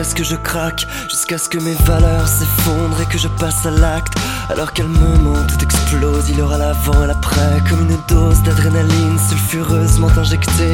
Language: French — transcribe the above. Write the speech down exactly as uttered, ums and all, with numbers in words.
jusqu'à ce que je craque, jusqu'à ce que mes valeurs s'effondrent et que je passe à l'acte. Alors calmement tout explose, il y aura l'avant et l'après, comme une dose d'adrénaline sulfureusement injectée.